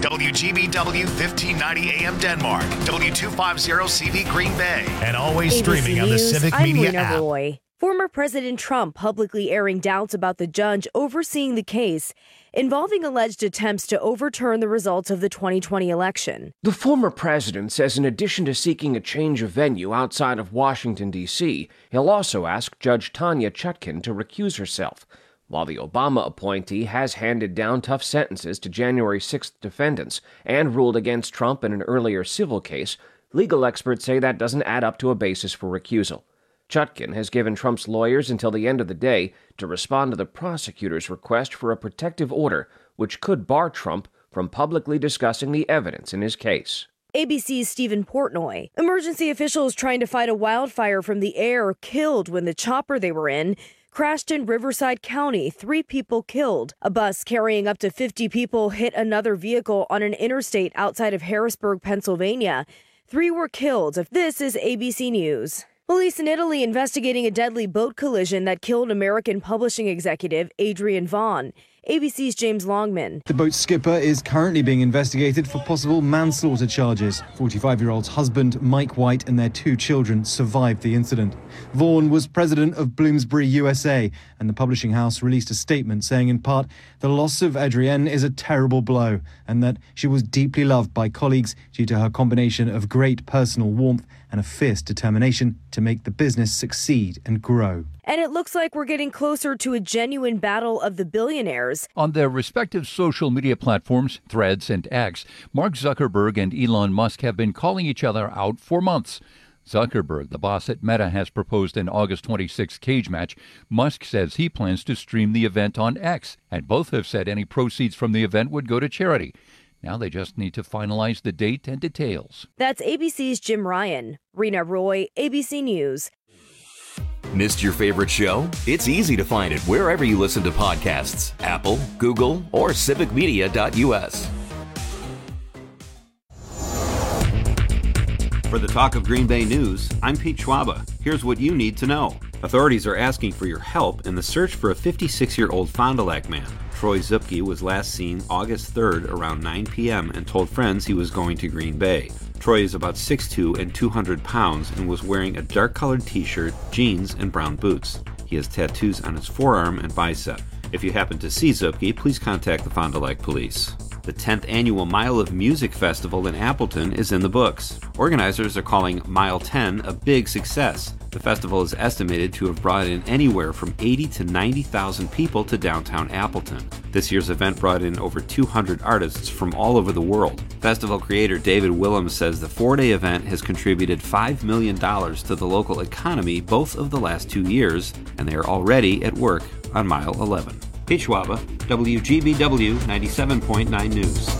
WGBW 1590 AM Denmark, W250CV Green Bay, and always streaming on the Civic Media I'm Rena app. Roy. Former President Trump publicly airing doubts about the judge overseeing the case involving alleged attempts to overturn the results of the 2020 election. The former president says in addition to seeking a change of venue outside of Washington, D.C., he'll also ask Judge Tanya Chutkan to recuse herself. While the Obama appointee has handed down tough sentences to January 6th defendants and ruled against Trump in an earlier civil case, legal experts say that doesn't add up to a basis for recusal. Chutkan has given Trump's lawyers until the end of the day to respond to the prosecutor's request for a protective order, which could bar Trump from publicly discussing the evidence in his case. ABC's Stephen Portnoy. Emergency officials trying to fight a wildfire from the air killed when the chopper they were in crashed in Riverside County. 3 people killed. A bus carrying up to 50 people hit another vehicle on an interstate outside of Harrisburg, Pennsylvania. 3 were killed. This is ABC News. Police in Italy investigating a deadly boat collision that killed American publishing executive Adrian Vaughn. ABC's James Longman. The boat's skipper is currently being investigated for possible manslaughter charges. 45-year-old's husband, Mike White, and their 2 children survived the incident. Vaughn was president of Bloomsbury USA, and the publishing house released a statement saying in part, the loss of Adrienne is a terrible blow, and that she was deeply loved by colleagues due to her combination of great personal warmth and a fierce determination to make the business succeed and grow. And it looks like we're getting closer to a genuine battle of the billionaires. On their respective social media platforms, Threads and X, Mark Zuckerberg and Elon Musk have been calling each other out for months. Zuckerberg, the boss at Meta, has proposed an August 26 cage match. Musk says he plans to stream the event on X, and both have said any proceeds from the event would go to charity. Now they just need to finalize the date and details. That's ABC's Jim Ryan. Rena Roy, ABC News. Missed your favorite show? It's easy to find it wherever you listen to podcasts. Apple, Google, or civicmedia.us. For the Talk of Green Bay News, I'm Pete Schwaba. Here's what you need to know. Authorities are asking for your help in the search for a 56-year-old Fond du Lac man. Troy Zupke was last seen August 3rd around 9 p.m. and told friends he was going to Green Bay. Troy is about 6'2" and 200 pounds and was wearing a dark-colored t-shirt, jeans, and brown boots. He has tattoos on his forearm and bicep. If you happen to see Zupke, please contact the Fond du Lac Police. The 10th annual Mile of Music Festival in Appleton is in the books. Organizers are calling Mile 10 a big success. The festival is estimated to have brought in anywhere from 80 to 90,000 people to downtown Appleton. This year's event brought in over 200 artists from all over the world. Festival creator David Willems says the 4-day event has contributed $5 million to the local economy both of the last 2 years, and they are already at work on Mile 11. Pete Schwaba, WGBW 97.9 News.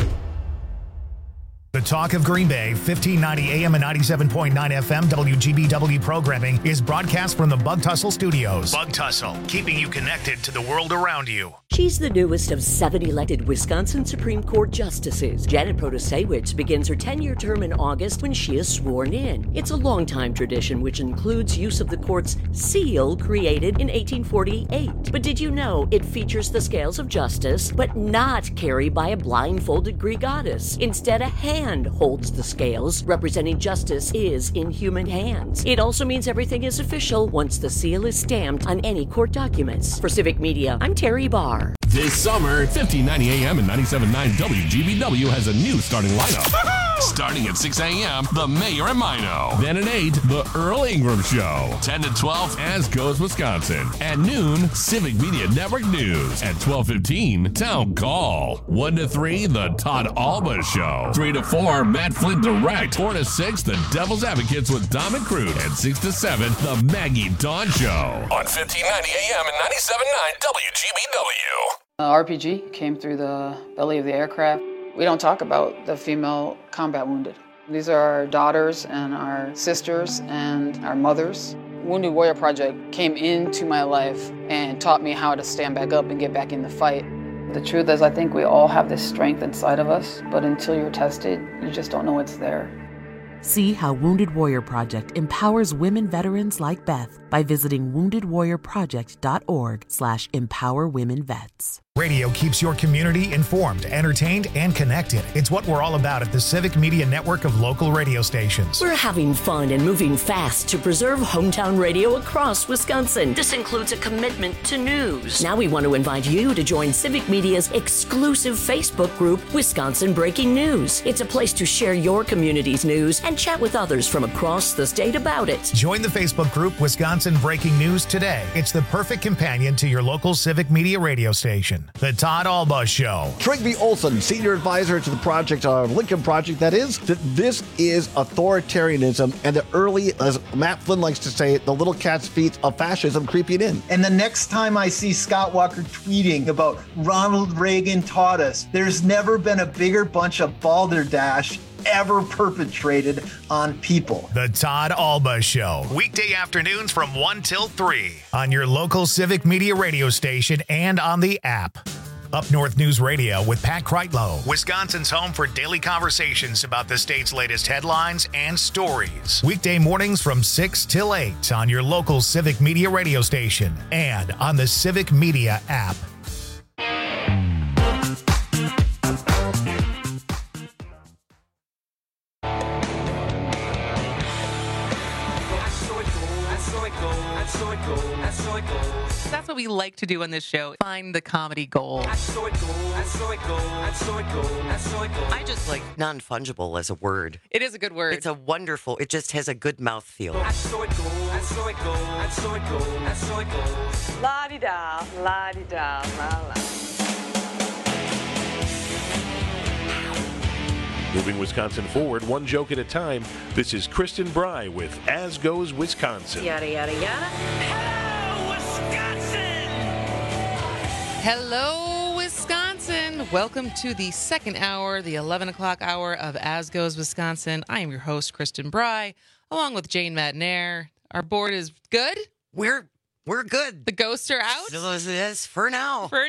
The Talk of Green Bay, 1590 AM and 97.9 FM WGBW programming is broadcast from the Bug Tussle Studios. Bug Tussle, keeping you connected to the world around you. She's the newest of 7 elected Wisconsin Supreme Court justices. Janet Protasewicz begins her 10-year term in August when she is sworn in. It's a long-time tradition which includes use of the court's seal created in 1848. But did you know it features the scales of justice, but not carried by a blindfolded Greek goddess? Instead, a hand holds the scales, representing justice is in human hands. It also means everything is official once the seal is stamped on any court documents. For Civic Media, I'm Terry Barr. This summer, 1590 AM and 97.9 WGBW has a new starting lineup. Starting at 6 a.m., The Mayor and Mino. Then at 8, The Earl Ingram Show. 10 to 12, As Goes Wisconsin. At noon, Civic Media Network News. At 12:15, Town Call. 1 to 3, The Todd Alba Show. 3 to 4, Matt Flint Direct. 4 to 6, The Devil's Advocates with Dom and Crude. And 6 to 7, The Maggie Dawn Show. On 1590 AM and 97.9 WGBW. RPG came through the belly of the aircraft. We don't talk about the female combat wounded. These are our daughters and our sisters and our mothers. Wounded Warrior Project came into my life and taught me how to stand back up and get back in the fight. The truth is, I think we all have this strength inside of us, but until you're tested, you just don't know it's there. See how Wounded Warrior Project empowers women veterans like Beth. by visiting woundedwarriorproject.org/empowerwomenvets. Radio keeps your community informed, entertained, and connected. It's what we're all about at the Civic Media Network of local radio stations. We're having fun and moving fast to preserve hometown radio across Wisconsin. This includes a commitment to news. Now we want to invite you to join Civic Media's exclusive Facebook group, Wisconsin Breaking News. It's a place to share your community's news and chat with others from across the state about it. Join the Facebook group Wisconsin Breaking News today. It's the perfect companion to your local Civic Media radio station. The Todd Alba Show. Trygve Olsen, senior advisor to the project, Lincoln Project, that is, that this is authoritarianism and the early, as Matt Flynn likes to say, the little cat's feet of fascism creeping in. And the next time I see Scott Walker tweeting about Ronald Reagan taught us, there's never been a bigger bunch of balderdash ever perpetrated on people. The Todd Alba Show. Weekday afternoons from 1 till 3 on your local Civic Media radio station and on the app. Up North News Radio with Pat Kreitlow, Wisconsin's home for daily conversations about the state's latest headlines and stories. Weekday mornings from 6 till 8 on your local Civic Media radio station and on the Civic Media app. That's what we like to do on this show. Find the comedy gold. I just like non-fungible as a word. It is a good word. It's a wonderful, it just has a good mouthfeel. La-di-da, la-di-da, la-la. Moving Wisconsin forward, one joke at a time. This is Kristen Bry with As Goes Wisconsin. Yada, yada, yada. Hello, Wisconsin. Welcome to the second hour, the 11 o'clock hour of As Goes Wisconsin. I am your host, Kristen Bry, along with Jane Madnair. Our board is good. We're good. The ghosts are out. Yes, for now. For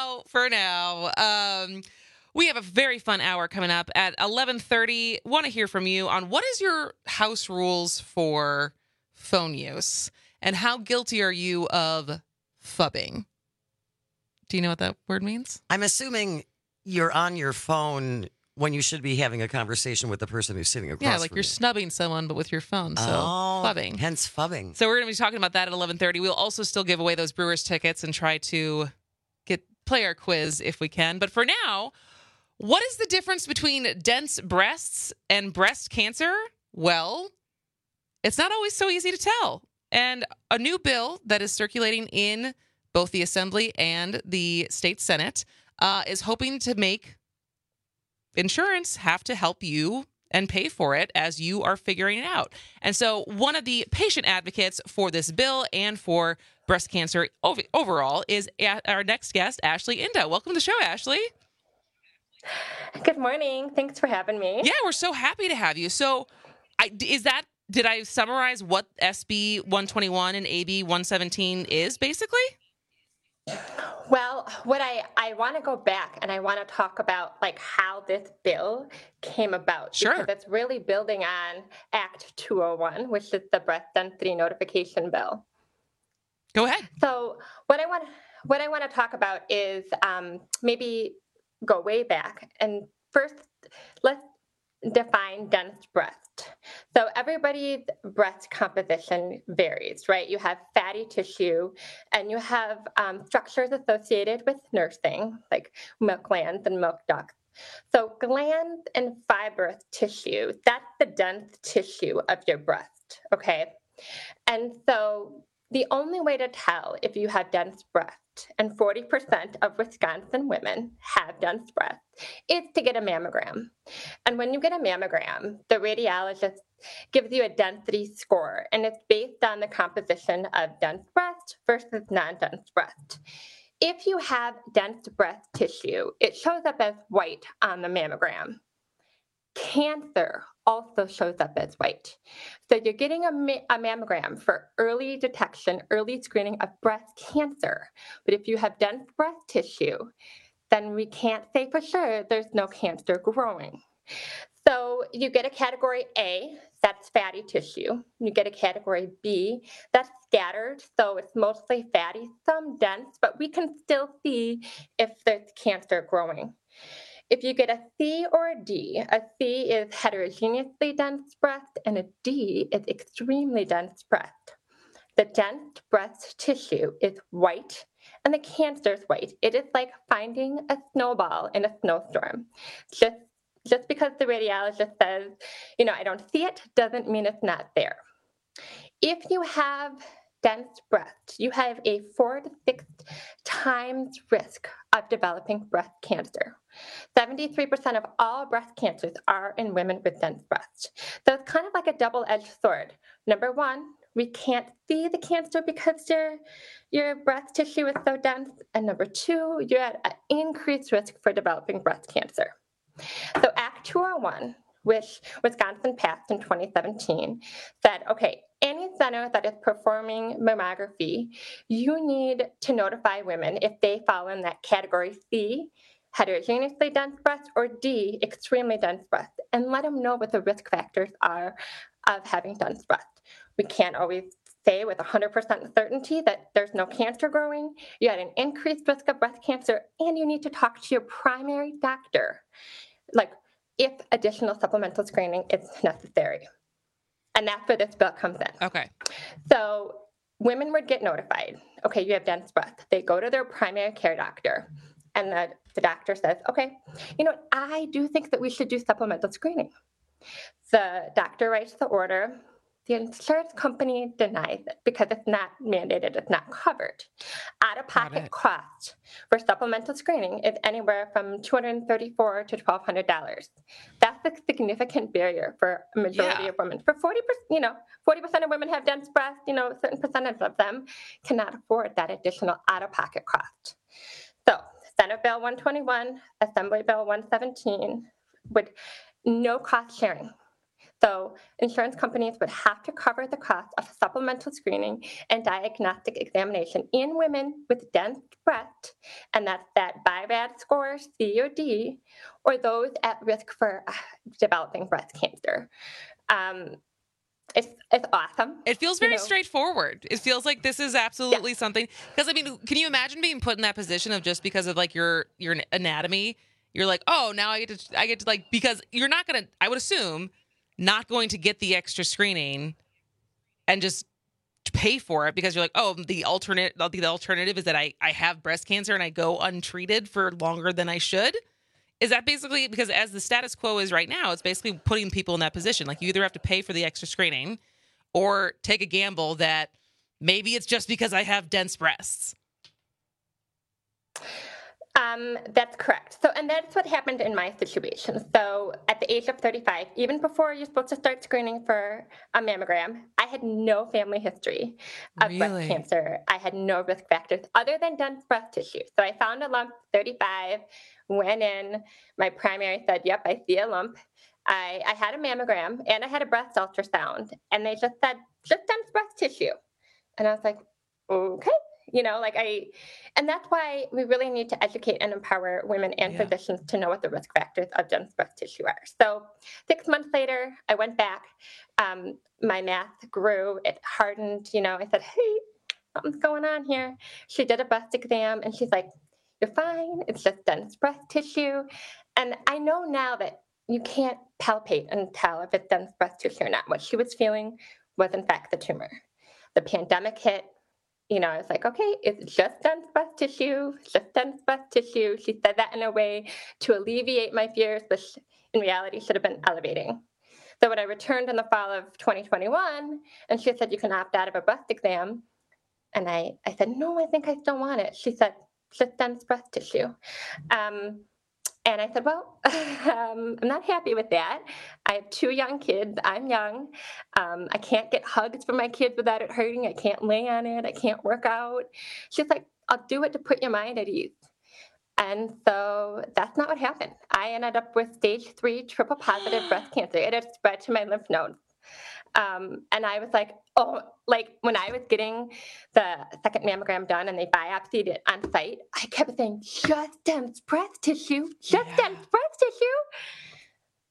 now. We have a very fun hour coming up at 11:30. Want to hear from you on what is your house rules for phone use and how guilty are you of phubbing? Do you know what that word means? I'm assuming you're on your phone when you should be having a conversation with the person who's sitting across from you. Yeah, like you're snubbing someone, but with your phone. So phubbing. Hence phubbing. So we're going to be talking about that at 11:30. We'll also still give away those Brewers tickets and try to play our quiz if we can. But for now, what is the difference between dense breasts and breast cancer? Well, it's not always so easy to tell. And a new bill that is circulating in both the Assembly and the State Senate is hoping to make insurance have to help you and pay for it as you are figuring it out. And so one of the patient advocates for this bill and for breast cancer overall is our next guest, Ashley Inda. Welcome to the show, Ashley. Good morning. Thanks for having me. Yeah, we're so happy to have you. So did I summarize what SB 121 and AB 117 is basically? Well, what I want to go back and I want to talk about like how this bill came about. Sure. Because it's really building on Act 201, which is the breast density notification bill. Go ahead. So what I want to talk about is maybe go way back. And first, let's define dense breast. So everybody's breast composition varies, right? You have fatty tissue and you have structures associated with nursing, like milk glands and milk ducts. So glands and fibrous tissue, that's the dense tissue of your breast, okay? And so the only way to tell if you have dense breast, and 40% of Wisconsin women have dense breast, is to get a mammogram. And when you get a mammogram, the radiologist gives you a density score, and it's based on the composition of dense breast versus non-dense breast. If you have dense breast tissue, it shows up as white on the mammogram. Cancer also shows up as white. So you're getting a mammogram for early detection, early screening of breast cancer. But if you have dense breast tissue, then we can't say for sure there's no cancer growing. So you get a category A, that's fatty tissue. You get a category B, that's scattered, so it's mostly fatty, some dense, but we can still see if there's cancer growing. If you get a C or a D, a C is heterogeneously dense breast, and a D is extremely dense breast. The dense breast tissue is white, and the cancer is white. It is like finding a snowball in a snowstorm. Just because the radiologist says, I don't see it, doesn't mean it's not there. If you have dense breast, you have a 4 to 6 times risk of developing breast cancer. 73% of all breast cancers are in women with dense breast. So it's kind of like a double-edged sword. Number one, we can't see the cancer because your breast tissue is so dense. And number two, you're at an increased risk for developing breast cancer. So Act 201, which Wisconsin passed in 2017, said, okay, any center that is performing mammography, you need to notify women if they fall in that category C, heterogeneously dense breast, or D, extremely dense breast, and let them know what the risk factors are of having dense breast. We can't always say with 100% certainty that there's no cancer growing. You had an increased risk of breast cancer, and you need to talk to your primary doctor, like if additional supplemental screening is necessary. And that's where this bill comes in. Okay. So women would get notified. Okay, you have dense breast. They go to their primary care doctor, and the doctor says, okay, I do think that we should do supplemental screening. The doctor writes the order. The insurance company denies it because it's not mandated, it's not covered. Out-of-pocket cost for supplemental screening is anywhere from $234 to $1,200. That's a significant barrier for a majority of women. For 40%, 40% of women have dense breast. A certain percentage of them cannot afford that additional out-of-pocket cost. So, Senate Bill 121, Assembly Bill 117 would no cost sharing. So insurance companies would have to cover the cost of supplemental screening and diagnostic examination in women with dense breast, and that's that BI-RADS score, C or D, or those at risk for developing breast cancer. It's awesome. It feels very straightforward. It feels like this is absolutely something. Because, can you imagine being put in that position of just because of like your anatomy, you're like, oh, now I get to like, because you're not going to, I would assume, not going to get the extra screening and just pay for it because you're like, oh, the alternative is that I have breast cancer and I go untreated for longer than I should. Is that basically, because as the status quo is right now, it's basically putting people in that position. Like you either have to pay for the extra screening or take a gamble that maybe it's just because I have dense breasts. That's correct. So, and that's what happened in my situation. So at the age of 35, even before you're supposed to start screening for a mammogram, I had no family history of breast cancer. I had no risk factors other than dense breast tissue. So I found a lump, 35, went in. My primary said, yep, I see a lump. I had a mammogram and I had a breast ultrasound, and they just said, just dense breast tissue. And I was like, okay. And that's why we really need to educate and empower women and physicians to know what the risk factors of dense breast tissue are. So 6 months later, I went back. My mass grew. It hardened. I said, hey, something's going on here. She did a breast exam, and she's like, you're fine. It's just dense breast tissue. And I know now that you can't palpate and tell if it's dense breast tissue or not. What she was feeling was, in fact, the tumor. The pandemic hit. I was like, okay, it's just dense breast tissue, just dense breast tissue. She said that in a way to alleviate my fears, which in reality should have been elevating. So when I returned in the fall of 2021, and she said, you can opt out of a breast exam. And I said, no, I think I still want it. She said, just dense breast tissue. And I said, well, I'm not happy with that. I have 2 young kids. I'm young. I can't get hugs from my kids without it hurting. I can't lay on it. I can't work out. She's like, I'll do it to put your mind at ease. And so that's not what happened. I ended up with stage 3 triple positive breast cancer. It had spread to my lymph nodes. And I was like, oh, like when I was getting the second mammogram done and they biopsied it on site, I kept saying, just dense breast tissue, just dense breast tissue.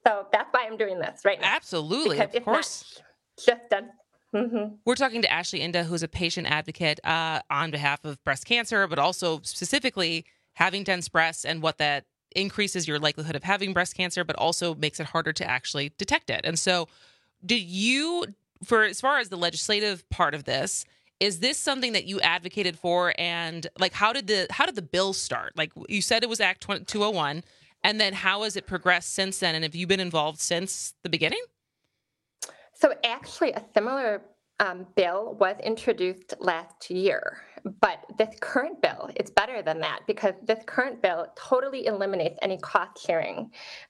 So that's why I'm doing this right now. Absolutely, because of course. Just done. Mm-hmm. We're talking to Ashley Inda, who's a patient advocate on behalf of breast cancer, but also specifically having dense breasts and what that increases your likelihood of having breast cancer, but also makes it harder to actually detect it. And so as far as the legislative part of this, is this something that you advocated for? And like, how did the bill start? Like you said, it was Act 201. And then how has it progressed since then? And have you been involved since the beginning? So actually a similar bill was introduced last year, but this current bill is better than that because this current bill totally eliminates any cost sharing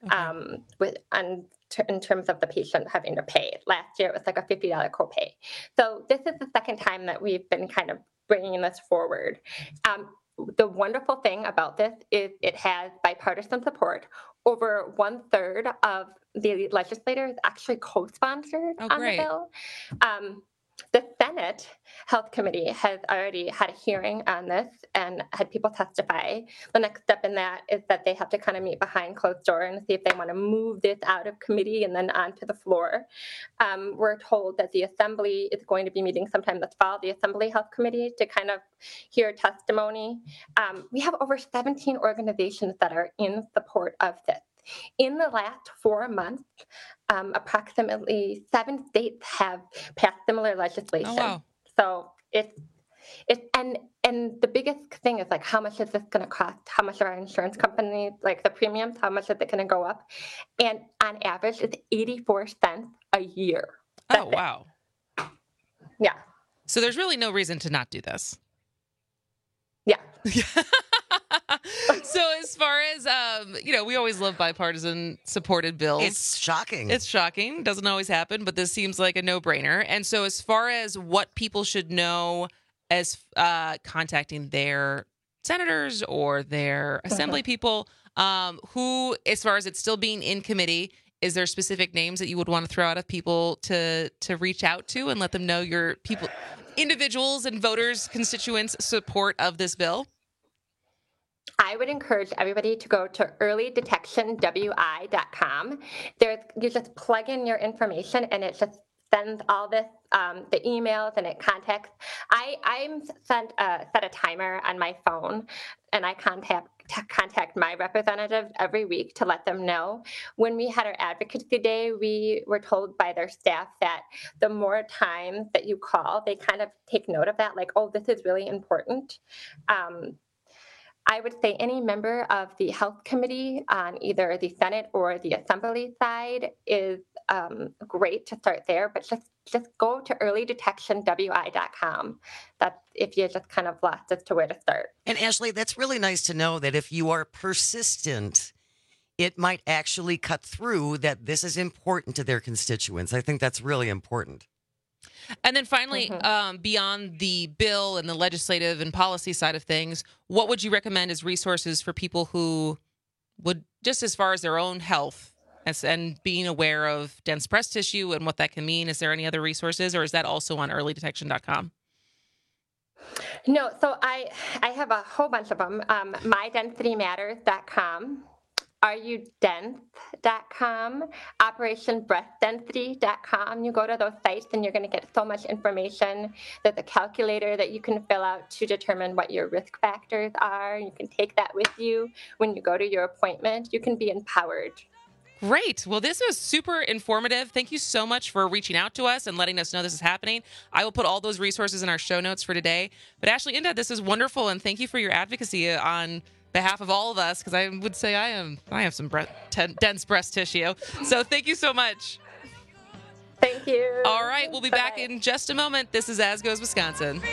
in terms of the patient having to pay. Last year it was like a $50 copay. So this is the second time that we've been kind of bringing this forward. The wonderful thing about this is it has bipartisan support. Over 1/3 of the legislators actually co-sponsored on the bill. The Senate Health Committee has already had a hearing on this and had people testify. The next step in that is that they have to kind of meet behind closed door and see if they want to move this out of committee and then onto the floor. We're told that the Assembly is going to be meeting sometime this fall, the Assembly Health Committee, to kind of hear testimony. We have over 17 organizations that are in support of this. In the last 4 months, approximately 7 states have passed similar legislation. Oh, wow. So and the biggest thing is like, how much is this going to cost? How much are our insurance companies, like the premiums, how much is it going to go up? And on average, it's 84 cents a year. That's wow. Yeah. So there's really no reason to not do this. Yeah. So as far as, we always love bipartisan supported bills. It's shocking. It's shocking. Doesn't always happen, but this seems like a no-brainer. And so as far as what people should know as contacting their senators or their assembly people, who, as far as it's still being in committee, is there specific names that you would want to throw out of people to reach out to and let them know your people, individuals and voters, constituents' support of this bill? I would encourage everybody to go to earlydetectionwi.com. You just plug in your information and it just sends all this, the emails and it contacts. I'm set a timer on my phone and I contact my representative every week to let them know. When we had our advocacy day, we were told by their staff that the more times that you call, they kind of take note of that, like, oh, this is really important. I would say any member of the health committee on either the Senate or the Assembly side is great to start there, but just go to earlydetectionwi.com. That's if you just kind of lost as to where to start. And Ashley, that's really nice to know that if you are persistent, it might actually cut through that this is important to their constituents. I think that's really important. And then finally, beyond the bill and the legislative and policy side of things, what would you recommend as resources for people who would, just as far as their own health and being aware of dense breast tissue and what that can mean? Is there any other resources, or is that also on earlydetection.com? No, so I have a whole bunch of them. MyDensityMatters.com. AreYouDense.com, OperationBreastDensity.com. You go to those sites and you're going to get so much information. There's a calculator that you can fill out to determine what your risk factors are. You can take that with you when you go to your appointment. You can be empowered. Great. Well, this was super informative. Thank you so much for reaching out to us and letting us know this is happening. I will put all those resources in our show notes for today. But Ashley Inda, this is wonderful, and thank you for your advocacy on behalf of all of us, because I would say I have some dense breast tissue. So thank you so much. Thank you. All right, we'll be back in just a moment. This is As Goes Wisconsin.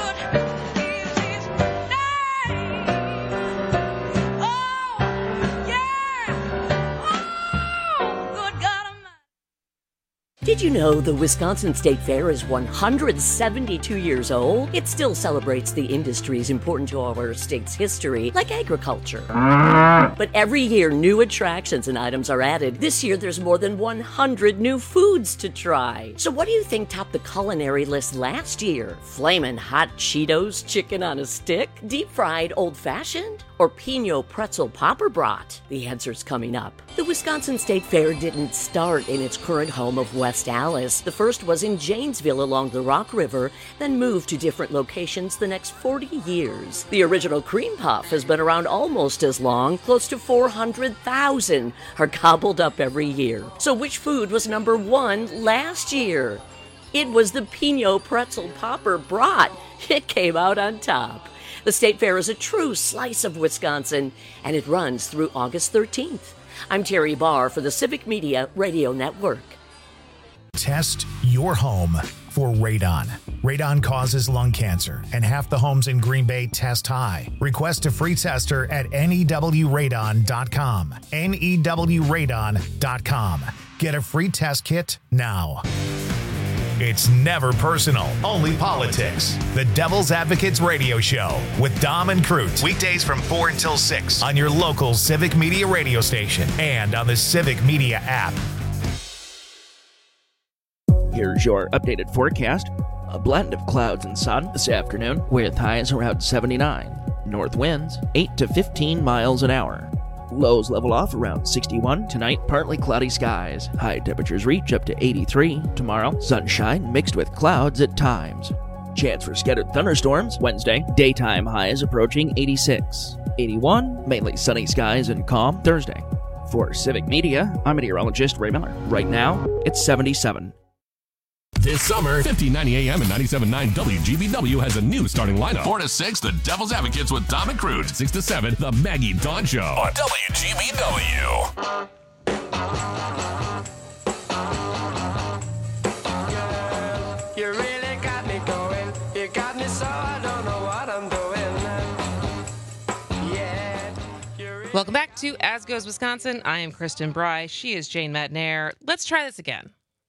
Did you know the Wisconsin State Fair is 172 years old? It still celebrates the industries important to our state's history, like agriculture. But every year, new attractions and items are added. This year, there's more than 100 new foods to try. So what do you think topped the culinary list last year? Flamin' hot Cheetos chicken on a stick? Deep-fried old-fashioned? or Pinot Pretzel Popper Brat? The answer's coming up. The Wisconsin State Fair didn't start in its current home of West Allis. The first was in Janesville along the Rock River, then moved to different locations the next 40 years. The original cream puff has been around almost as long. Close to 400,000 are gobbled up every year. So which food was number one last year? It was the Pinot Pretzel Popper Brat. It came out on top. The State Fair is a true slice of Wisconsin, and it runs through August 13th. I'm Terry Barr for the Civic Media Radio Network. Test your home for radon. Radon causes lung cancer, and half the homes in Green Bay test high. Request a free tester at newradon.com. newradon.com. Get a free test kit now. It's never personal, only politics. The Devil's Advocates Radio Show with Dom and Crute. Weekdays from 4 until 6 on your local Civic Media radio station and on the Civic Media app. Here's your updated forecast. A blend of clouds and sun this afternoon with highs around 79. North winds 8 to 15 miles an hour. Lows level off around 61. Tonight, partly cloudy skies. High temperatures reach up to 83. Tomorrow, sunshine mixed with clouds at times. Chance for scattered thunderstorms Wednesday. Daytime highs approaching 86. 81, mainly sunny skies and calm Thursday. For Civic Media, I'm meteorologist Ray Miller. Right now, it's 77. This summer, 1590 AM and 97.9 WGBW has a new starting lineup. 4 to 6, The Devil's Advocates with Dom and Crute. 6 to 7, The Maggie Dawn Show on WGBW. You really got me going. You got me so I don't know what I'm doing. Yeah. Welcome back to As Goes Wisconsin. I am Kristen Bry. She is Jane Matnair. Let's try this again.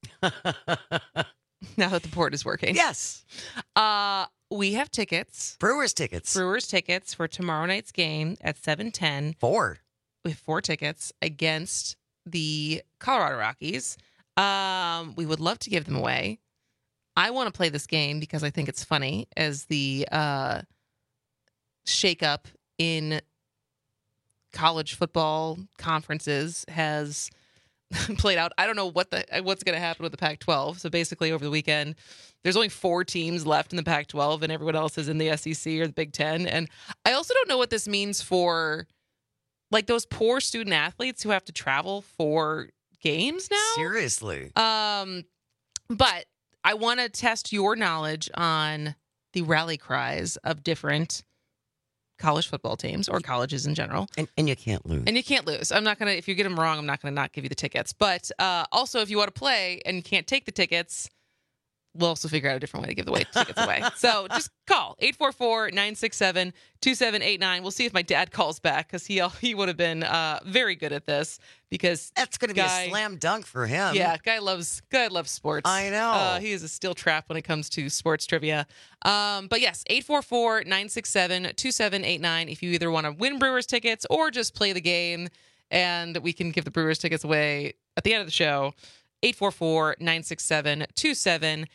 Now that the port is working. Yes. We have tickets. Brewers tickets. Brewers tickets for tomorrow night's game at 7:10. 4. We have 4 tickets against the Colorado Rockies. We would love to give them away. I want to play this game because I think it's funny as the shakeup in college football conferences has played out. I don't know what's going to happen with the Pac-12. So basically over the weekend, there's only 4 teams left in the Pac-12 and everyone else is in the SEC or the Big Ten. And I also don't know what this means for like those poor student athletes who have to travel for games now. Seriously. But I want to test your knowledge on the rally cries of different college football teams or colleges in general. And you can't lose. And you can't lose. I'm not going to, if you get them wrong, I'm not going to not give you the tickets. But also, if you want to play and you can't take the tickets, we'll also figure out a different way to give the tickets away. So just call 844-967-2789. We'll see if my dad calls back because he would have been very good at this because that's going to be a slam dunk for him. Yeah, guy loves sports. I know. He is a steel trap when it comes to sports trivia. But yes, 844-967-2789 if you either want to win Brewers tickets or just play the game, and we can give the Brewers tickets away at the end of the show. 844-967-2789.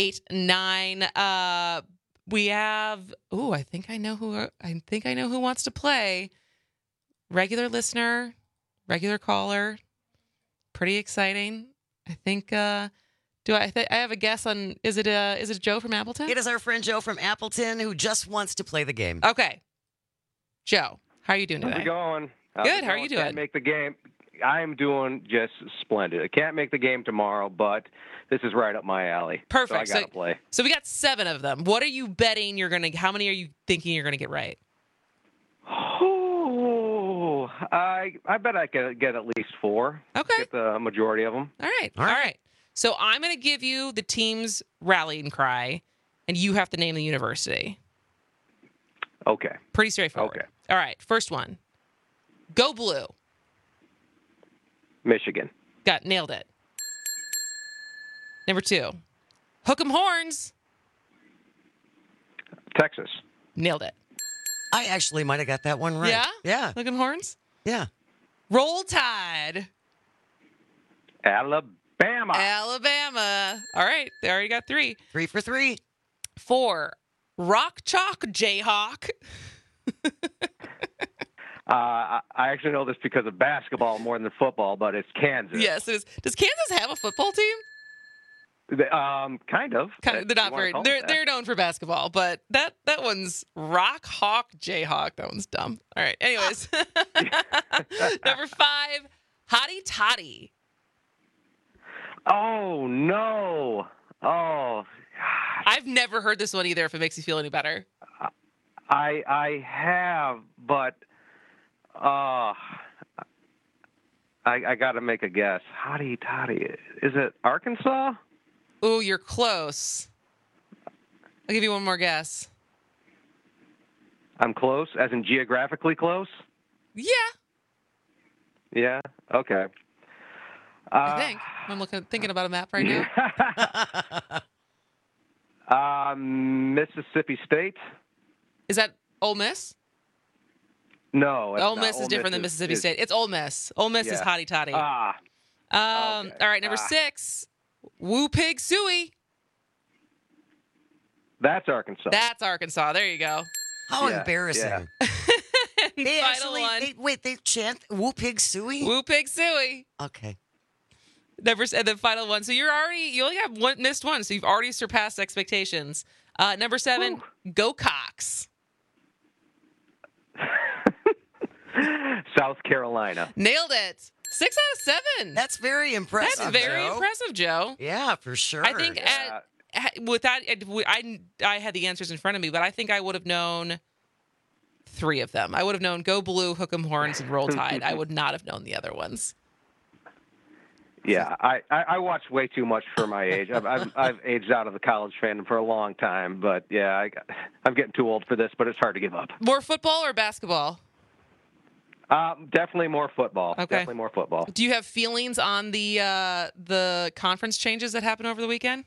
We have I think I know who wants to play. Regular listener, regular caller. Pretty exciting. I think I have a guess on is it Joe from Appleton? It is our friend Joe from Appleton who just wants to play the game. Okay. Joe, how are you doing today? How's it going? Good. How are you doing? Can't make the game. I'm doing just splendid. I can't make the game tomorrow, but this is right up my alley. Perfect. So I got to play. So we got 7 of them. What are you betting how many are you thinking you're going to get right? Oh, I bet I could get at least 4. Okay. Get the majority of them. All right. So I'm going to give you the team's rallying cry, and you have to name the university. Okay. Pretty straightforward. Okay. All right. First one. Go Blue. Michigan. Nailed it. Number 2. Hook 'em Horns. Texas. Nailed it. I actually might have got that one right. Yeah? Yeah. Hook 'em Horns? Yeah. Roll Tide. Alabama. All right. They already got 3. 3 for 3. 4. Rock Chalk Jayhawk. I actually know this because of basketball more than football, but it's Kansas. Yes, it is. Does Kansas have a football team? Kind of. They're not very. They're known for basketball, but that one's Rock Hawk Jayhawk. That one's dumb. All right. Anyways, number 5, Hottie Toddy. Oh no! Oh, I've never heard this one either. If it makes you feel any better, I have, but I got to make a guess. Hottie Toddy. Is it Arkansas? Ooh, you're close. I'll give you one more guess. I'm close, as in geographically close? Yeah. Yeah? Okay. I think. I'm thinking about a map right now. Mississippi State? Is that Ole Miss? No. Ole Miss is different than Mississippi State. It's Ole Miss. Ole Miss is Hottie Toddy. Okay. All right, number 6, Woo Pig Suey. That's Arkansas. That's Arkansas. There you go. How embarrassing. Yeah. They actually, they chant Woo Pig Suey? Woo Pig Suey. Okay. And the final one. So you only have missed one, so you've already surpassed expectations. Number 7, Go Cox. South Carolina. Nailed it. 6 out of 7. That's very impressive. That's very impressive, Joe. Yeah, for sure. I think with that, I had the answers in front of me, but I think I would have known 3 of them. I would have known Go Blue, Hook 'em Horns, and Roll Tide. I would not have known the other ones. Yeah, I watch way too much for my age. I've aged out of the college fandom for a long time, but yeah, I'm getting too old for this, but it's hard to give up. More football or basketball? Definitely more football. Okay. Definitely more football. Do you have feelings on the conference changes that happened over the weekend?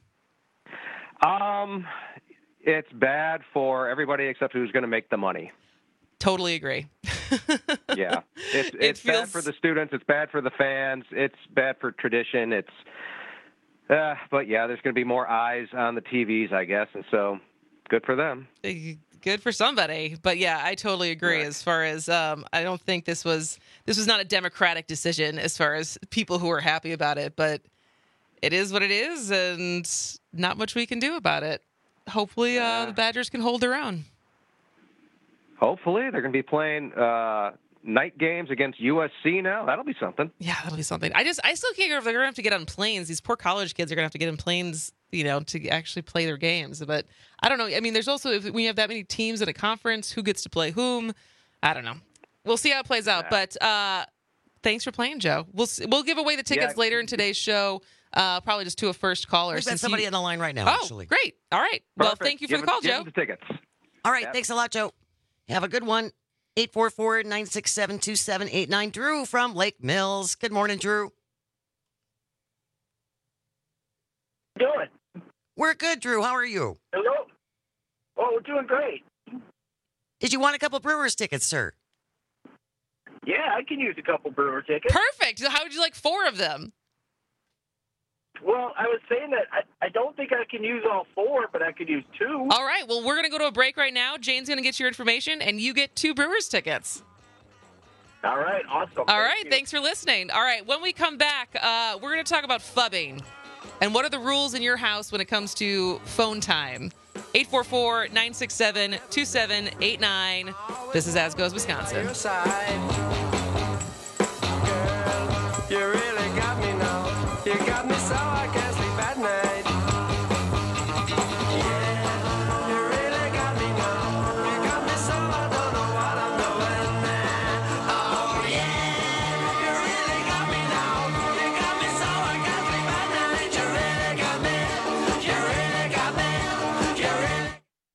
It's bad for everybody except who's going to make the money. Totally agree. Yeah. It's bad for the students. It's bad for the fans. It's bad for tradition. But yeah, there's going to be more eyes on the TVs, I guess. And so good for them. Good for somebody. But yeah, I totally agree. Right. As far as, I don't think this was not a democratic decision as far as people who are happy about it, but it is what it is and not much we can do about it. Hopefully the Badgers can hold their own. Hopefully. They're going to be playing night games against USC now. That'll be something. Yeah, that'll be something. I still can't get if they're going to have to get on planes. These poor college kids are going to have to get on planes, to actually play their games. But I don't know. I mean, there's also, when you have that many teams in a conference, who gets to play whom? I don't know. We'll see how it plays out. But thanks for playing, Joe. We'll give away the tickets later in today's show. Probably just to a first caller. We've got somebody on the line right now, actually. Great. All right. Perfect. Well, thank you for the call, Joe. Give the tickets. All right. Thanks a lot, Joe. Have a good one. 844-967-2789. Drew from Lake Mills. Good morning, Drew. How you doing? We're good, Drew. How are you? Hello. Oh, we're doing great. Did you want a couple Brewers tickets, sir? Yeah, I can use a couple Brewer tickets. Perfect. How would you like 4 of them? Well, I was saying that I don't think I can use all 4, but I could use 2. All right. Well, we're going to go to a break right now. Jane's going to get your information, and you get 2 Brewers tickets. All right. Awesome. All right. Thanks for listening. All right. When we come back, we're going to talk about phubbing and what are the rules in your house when it comes to phone time. 844-967-2789. This is As Goes Wisconsin. Girl, you really got me now. You got me so I can't sleep at night. Yeah, you really got me now. You got me so I don't know what I'm doing. Oh yeah, you really got me now. You got me so I can't sleep at night. You really got me. You really got me. You really.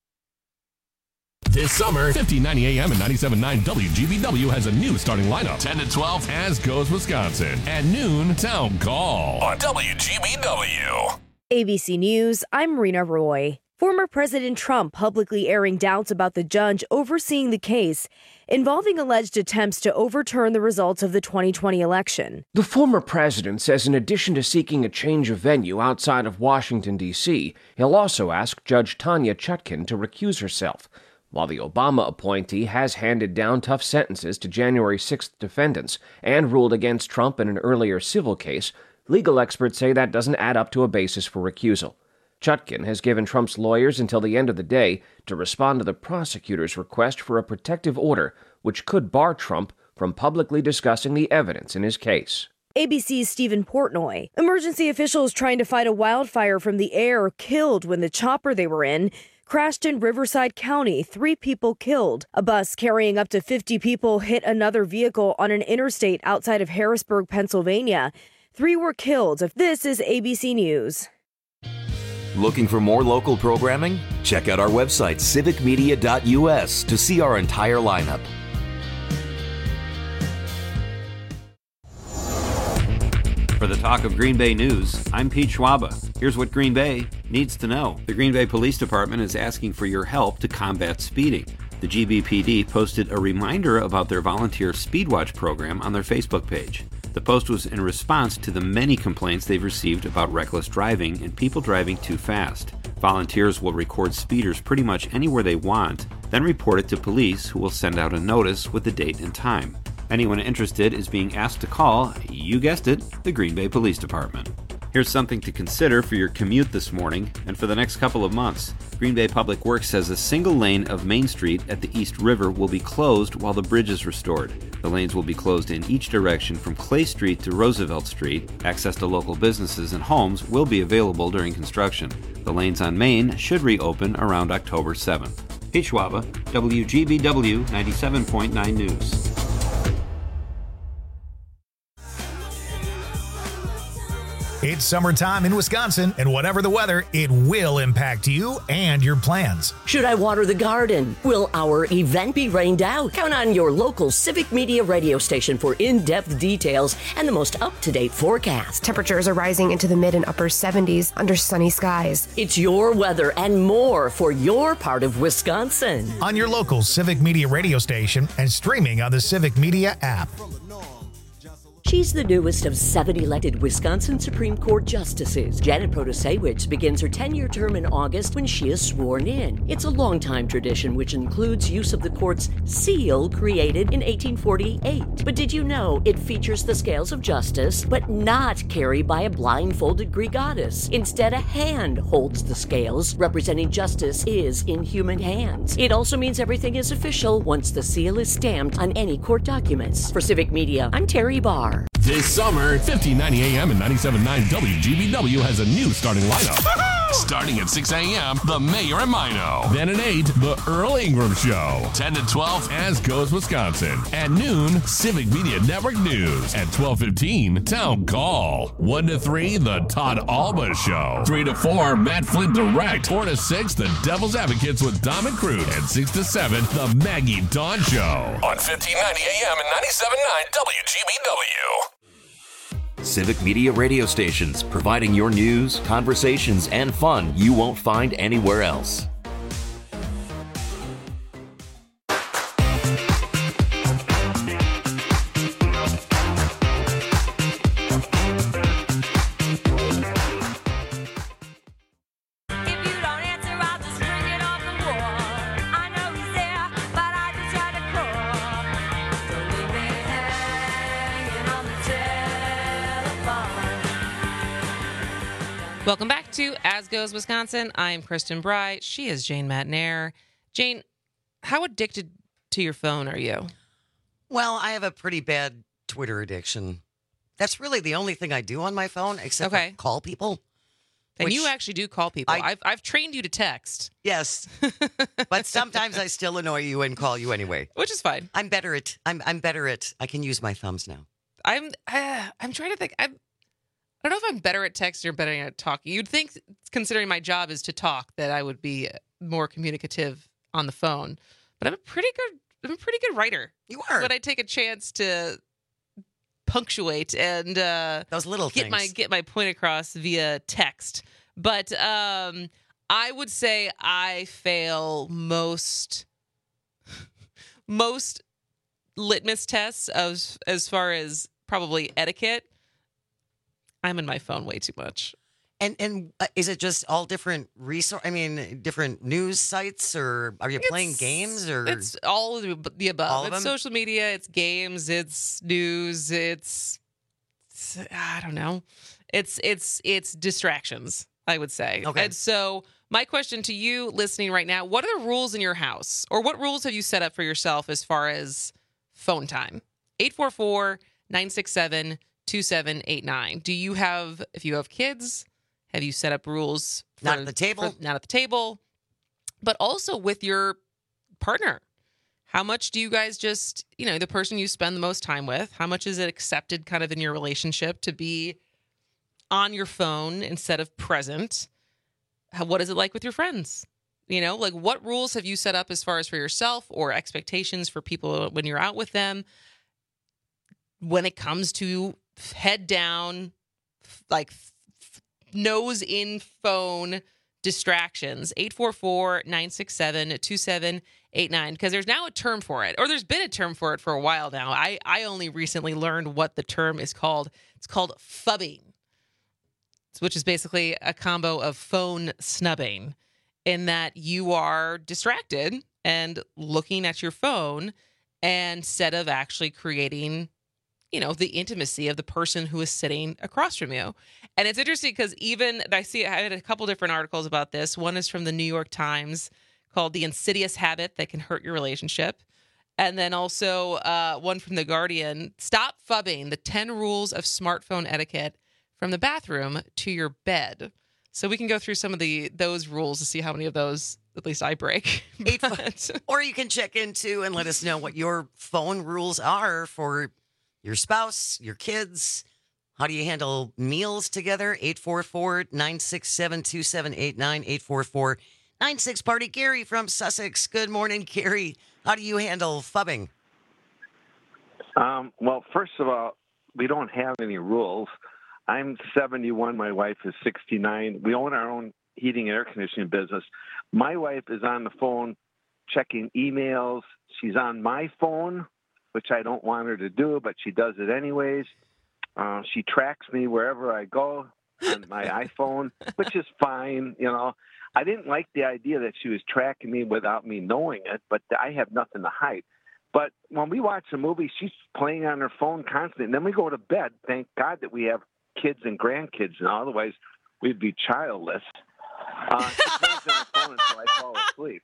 This summer, 1590 AM and 97.9 WGBW has a new starting lineup. 10 to 12, As Goes Wisconsin. At noon, Town Call on WGBW. ABC News, I'm Rena Roy. Former President Trump publicly airing doubts about the judge overseeing the case involving alleged attempts to overturn the results of the 2020 election. The former president says in addition to seeking a change of venue outside of Washington, D.C., he'll also ask Judge Tanya Chutkin to recuse herself. while the Obama appointee has handed down tough sentences to January 6th defendants and ruled against Trump in an earlier civil case. Legal experts say that doesn't add up to a basis for recusal. Chutkan has given Trump's lawyers until the end of the day to respond to the prosecutor's request for a protective order, which could bar Trump from publicly discussing the evidence in his case. ABC's Stephen Portnoy. Emergency officials trying to fight a wildfire from the air killed when the chopper they were in crashed in Riverside County. 3 people killed. A bus carrying up to 50 people hit another vehicle on an interstate outside of Harrisburg, Pennsylvania. 3 were killed. This is ABC News. Looking for more local programming? Check out our website, civicmedia.us, to see our entire lineup. For the talk of Green Bay news, I'm Pete Schwaba. Here's what Green Bay needs to know. The Green Bay Police Department is asking for your help to combat speeding. The GBPD posted a reminder about their volunteer Speedwatch program on their Facebook page. The post was in response to the many complaints they've received about reckless driving and people driving too fast. Volunteers will record speeders pretty much anywhere they want, then report it to police, who will send out a notice with the date and time. Anyone interested is being asked to call, you guessed it, the Green Bay Police Department. Here's something to consider for your commute this morning and for the next couple of months. Green Bay Public Works says a single lane of Main Street at the East River will be closed while the bridge is restored. The lanes will be closed in each direction from Clay Street to Roosevelt Street. Access to local businesses and homes will be available during construction. The lanes on Main should reopen around October 7th. Pete Schwaba, WGBW 97.9 News. It's summertime in Wisconsin, and whatever the weather, it will impact you and your plans. Should I water the garden? Will our event be rained out? Count on your local Civic Media radio station for in-depth details and the most up-to-date forecast. Temperatures are rising into the mid and upper 70s under sunny skies. It's your weather and more for your part of Wisconsin. On your local Civic Media radio station and streaming on the Civic Media app. She's the newest of 7 elected Wisconsin Supreme Court justices. Janet Protasewicz begins her 10-year term in August when she is sworn in. It's a long-time tradition which includes use of the court's seal created in 1848. But did you know it features the scales of justice, but not carried by a blindfolded Greek goddess? Instead, a hand holds the scales, representing justice is in human hands. It also means everything is official once the seal is stamped on any court documents. For Civic Media, I'm Terry Barr. This summer, 1590 AM and 97.9 WGBW has a new starting lineup. Starting at 6 a.m., The Mayor and Mino. Then at 8, The Earl Ingram Show. 10 to 12, As Goes Wisconsin. At noon, Civic Media Network News. At 12:15, Town Call. 1 to 3, The Todd Alba Show. 3 to 4, Matt Flint Direct. 4 to 6, The Devil's Advocates with Dom and Cruz. And 6 to 7, The Maggie Dawn Show. On 1590 AM and 97.9 WGBW. Civic Media radio stations, providing your news, conversations, and fun you won't find anywhere else. Welcome back to As Goes Wisconsin. I'm Kristen Bry. She is Jane Matnair. Jane, how addicted to your phone are you? Well, I have a pretty bad Twitter addiction. That's really the only thing I do on my phone, except for call people. And you actually do call people. I've trained you to text. Yes, but sometimes I still annoy you and call you anyway, which is fine. I'm better at. I'm better at. I can use my thumbs now. I'm trying to think. I don't know if I'm better at texting or better at talking. You'd think, considering my job is to talk, that I would be more communicative on the phone. But I'm a pretty good writer. You are. But I take a chance to punctuate and those little things. Get my point across via text. But I would say I fail most litmus tests as far as probably etiquette. I'm in my phone way too much. And is it just all different different news sites, or are you playing games, or it's all of the above? All of It's them? social media, it's games, it's news, it's I don't know. It's distractions, I would say. Okay. And so my question to you listening right now, what are the rules in your house, or what rules have you set up for yourself as far as phone time? 844-967-2789. Do you have, if you have kids, have you set up rules? Not at the table? Not at the table, but also with your partner. How much do you guys just, the person you spend the most time with, how much is it accepted kind of in your relationship to be on your phone instead of present? What is it like with your friends? What rules have you set up as far as for yourself or expectations for people when you're out with them when it comes to head down, nose in phone distractions? 844-967-2789, because there's now a term for it, or there's been a term for it for a while now. I only recently learned what the term is called. It's called phubbing, which is basically a combo of phone snubbing, in that you are distracted and looking at your phone instead of actually creating the intimacy of the person who is sitting across from you. And it's interesting because I had a couple different articles about this. One is from the New York Times called The Insidious Habit That Can Hurt Your Relationship. And then also one from The Guardian, Stop Phubbing, the 10 Rules of Smartphone Etiquette from the Bathroom to Your Bed. So we can go through some of those rules to see how many of those, at least I break. Or you can check into and let us know what your phone rules are for your spouse, your kids. How do you handle meals together? 844-967-2789, 844-96-PARTY. Gary from Sussex. Good morning, Gary. How do you handle phubbing? Well, first of all, we don't have any rules. I'm 71. My wife is 69. We own our own heating and air conditioning business. My wife is on the phone checking emails. She's on my phone, which I don't want her to do, but she does it anyways. She tracks me wherever I go on my iPhone, which is fine. I didn't like the idea that she was tracking me without me knowing it, but I have nothing to hide. But when we watch a movie, she's playing on her phone constantly. And then we go to bed. Thank God that we have kids and grandkids now. Otherwise, we'd be childless. She plays on her phone until I fall asleep.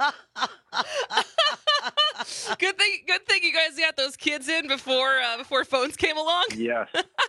Good thing you guys got those kids in before phones came along. Yes.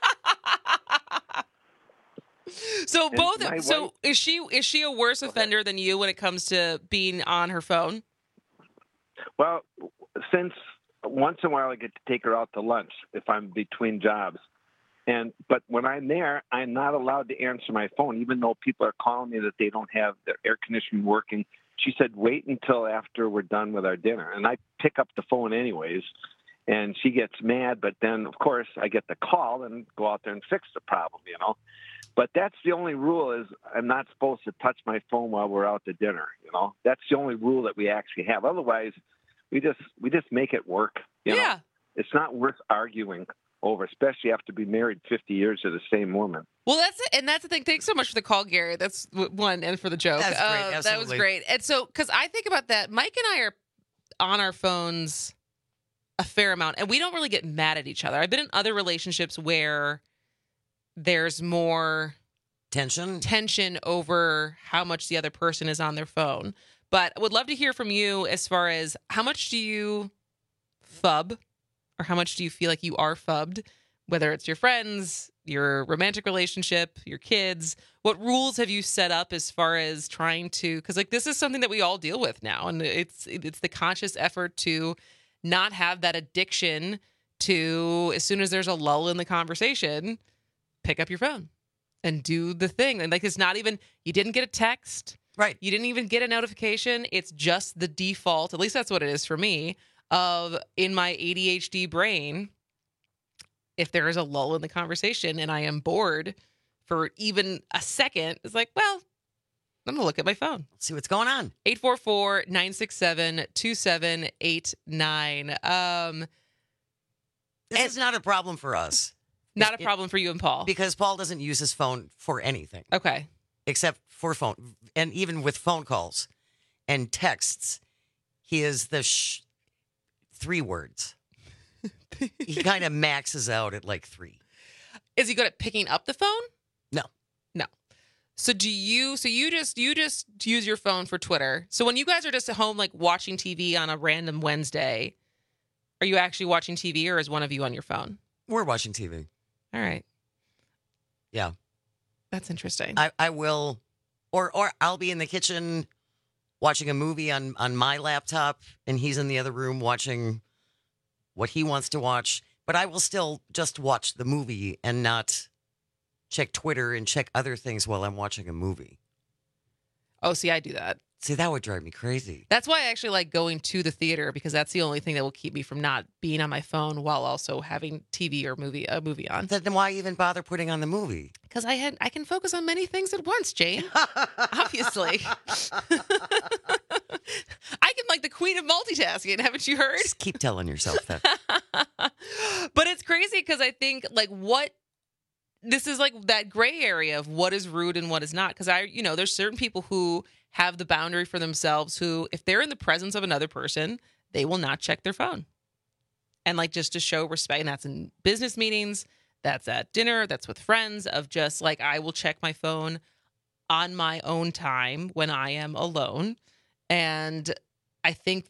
So And both. my So wife- is she a worse offender than you when it comes to being on her phone? Well, since once in a while I get to take her out to lunch if I'm between jobs. But when I'm there, I'm not allowed to answer my phone, even though people are calling me that they don't have their air conditioning working. She said, wait until after we're done with our dinner. And I pick up the phone anyways, and she gets mad. But then, of course, I get the call and go out there and fix the problem, But that's the only rule is I'm not supposed to touch my phone while we're out to dinner, That's the only rule that we actually have. Otherwise, we just make it work, Yeah. It's not worth arguing over, especially after being married 50 years to the same woman. Well, that's it. And that's the thing. Thanks so much for the call, Gary. That's one, and for the joke. That's great. That was Absolutely. great. And so, because I think about that, Mike and I are on our phones a fair amount, and we don't really get mad at each other. I've been in other relationships where there's more tension over how much the other person is on their phone. But I would love to hear from you as far as how much do you phub, or how much do you feel like you are phubbed, whether it's your friends, your romantic relationship, your kids. What rules have you set up as far as trying to, because this is something that we all deal with now, and it's the conscious effort to not have that addiction to, as soon as there's a lull in the conversation, pick up your phone and do the thing. And it's not even, you didn't get a text, right? You didn't even get a notification. It's just the default, at least that's what it is for me, of in my ADHD brain, if there is a lull in the conversation and I am bored for even a second, it's I'm going to look at my phone. See what's going on. 844-967-2789. This is not a problem for us. Not a problem for you and Paul. Because Paul doesn't use his phone for anything. Okay. Except for phone. And even with phone calls and texts, he is the 3 words. He kind of maxes out at like 3. Is he good at picking up the phone? No. No. So you just use your phone for Twitter. So when you guys are just at home like watching TV on a random Wednesday, are you actually watching TV or is one of you on your phone? We're watching TV. All right. Yeah. That's interesting. I will or I'll be in the kitchen watching a movie on my laptop and he's in the other room watching what he wants to watch, but I will still just watch the movie and not check Twitter and check other things while I'm watching a movie. Oh, see, I do that. See, that would drive me crazy. That's why I actually like going to the theater because that's the only thing that will keep me from not being on my phone while also having TV or a movie on. Then why even bother putting on the movie? Because I can focus on many things at once, Jane. Obviously. I can like the queen of multitasking, haven't you heard? Just keep telling yourself that. But it's crazy because I think like this is like that gray area of what is rude and what is not. Because there's certain people who have the boundary for themselves who, if they're in the presence of another person, they will not check their phone. And like just to show respect, and that's in business meetings, that's at dinner, that's with friends, of just like I will check my phone on my own time when I am alone. And I think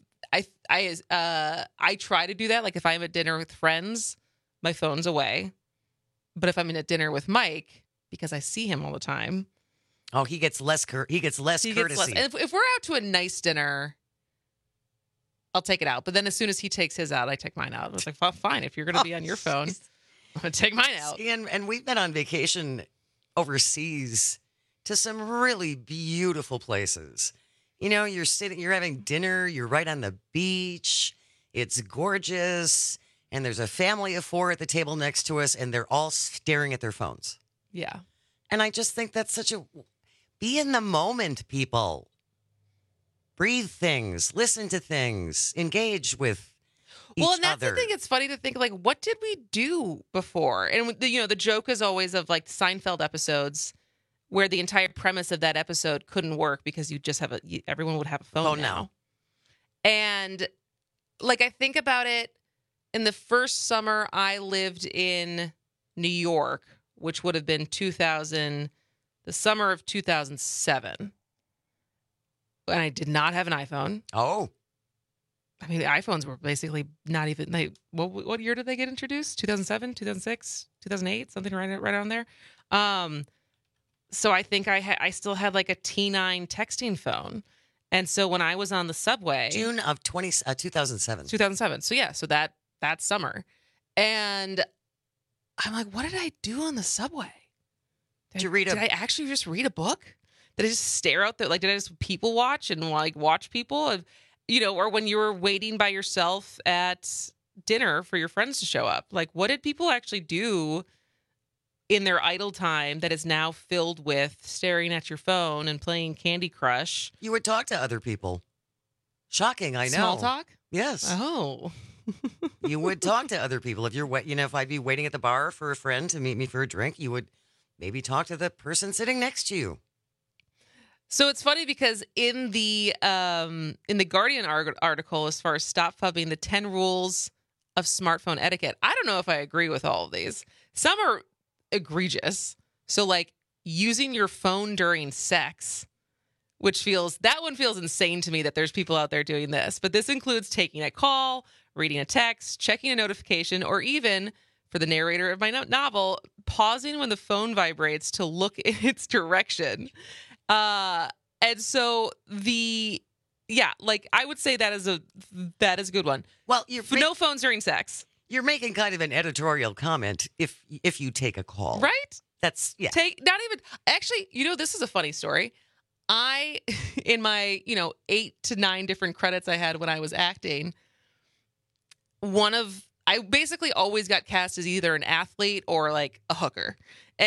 I try to do that. Like if I'm at dinner with friends, my phone's away. But if I'm in a dinner with Mike, because I see him all the time, he gets less courtesy. And if we're out to a nice dinner, I'll take it out. But then as soon as he takes his out, I take mine out. I was like, well, fine. If you're going to be on your phone, I'm going to take mine out. And we've been on vacation overseas to some really beautiful places. You're having dinner, you're right on the beach. It's gorgeous. And there's a family of 4 at the table next to us, and they're all staring at their phones. Yeah. And I just think that's be in the moment, people. Breathe things, listen to things, engage with each other. Well, and that's the thing. It's funny to think, like, what did we do before? And, the joke is always of, like, Seinfeld episodes where the entire premise of that episode couldn't work because you just have everyone would have a phone now. And, like, I think about it. In the first summer I lived in New York, which would have been the summer of 2007. And I did not have an iPhone. Oh. I mean, the iPhones were basically not even, what year did they get introduced? 2007, 2006, 2008, something right around there. So I think I still had like a T9 texting phone. And so when I was on the subway. June of 2007. 2007. So yeah, so that summer. And I'm like, what did I do on the subway? Did I actually just read a book? Did I just stare out there? Like, did I just people watch and like watch people? Or when you were waiting by yourself at dinner for your friends to show up, like what did people actually do in their idle time that is now filled with staring at your phone and playing Candy Crush? You would talk to other people. Shocking, I know. Small talk? Yes. Oh. You would talk to other people. If I'd be waiting at the bar for a friend to meet me for a drink, you would maybe talk to the person sitting next to you. So it's funny because in the Guardian article, as far as stop phubbing, the 10 rules of smartphone etiquette, I don't know if I agree with all of these. Some are egregious. So like using your phone during sex, that one feels insane to me that there's people out there doing this. But this includes taking a call, reading a text, checking a notification, or even, for the narrator of my novel, pausing when the phone vibrates to look in its direction. And so I would say that is a good one. Well, no phones during sex. You're making kind of an editorial comment if you take a call. Right? That's, yeah. Actually, this is a funny story. In my, 8 to 9 different credits I had when I was acting, I basically always got cast as either an athlete or like a hooker.